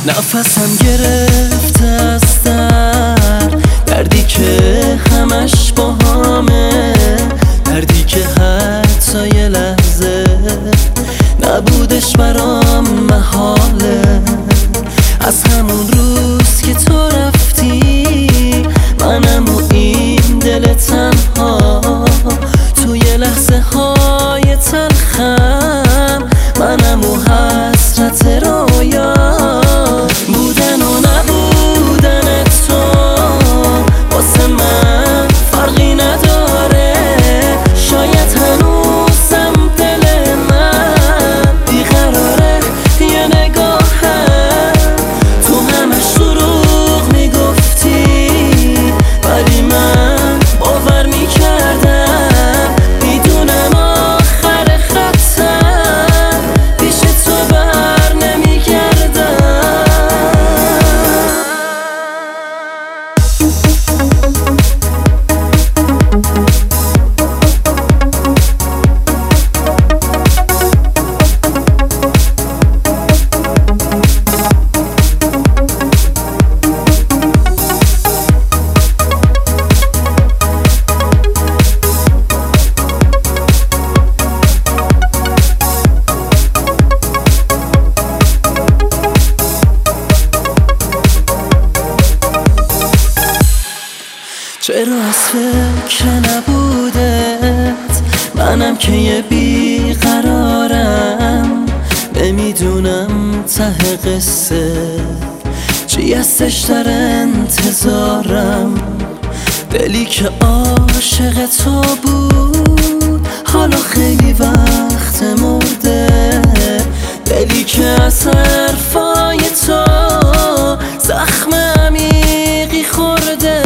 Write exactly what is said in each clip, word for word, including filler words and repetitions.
نفسم گرفته از درد، دردی که همش با همه، دردی که حتی یه لحظه نبودش برام محاله. از همون روز که تو رفتی منم و این دل تنها، توی لحظه های تلخم منم و حسرت رویا. بودن و نبودن تو واسه من فرقی نداره، شاید هنوزم دل من بیقراره. یه نگاهم تو همش دروغ میگفتی، ولی من باور میکردم میدونم آخر خطم پیش تو بر نمیگردم. چرا از فکر نبودت منم که یه بیقرارم، نمیدونم ته قصه چی هستش در انتظارم. دلی که عاشق تو بود حالا خیلی وقت مرده، دلی که از حرفای تو زخم عمیقی خورده.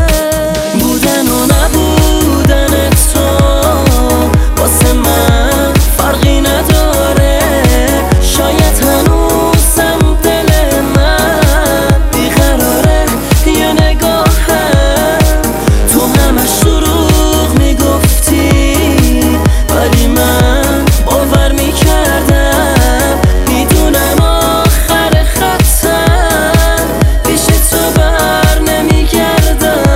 بودن و نبودن تو واسه من فرقی نداره، شاید هنوزم دل من بیقراره. یه نگاهم تو همش دروغ میگفتی، ولی من باور میکردم میدونم آخر خطم پیش تو بر نمیگردم.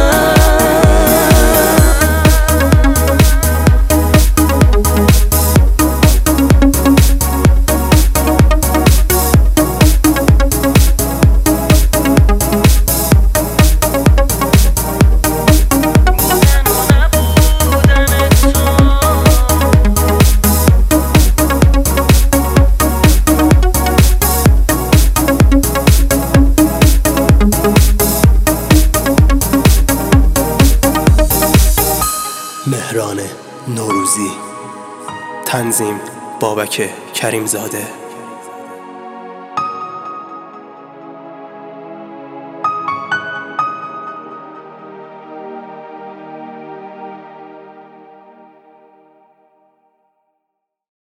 مهران نوروزی، تنظیم بابک کریم زاده.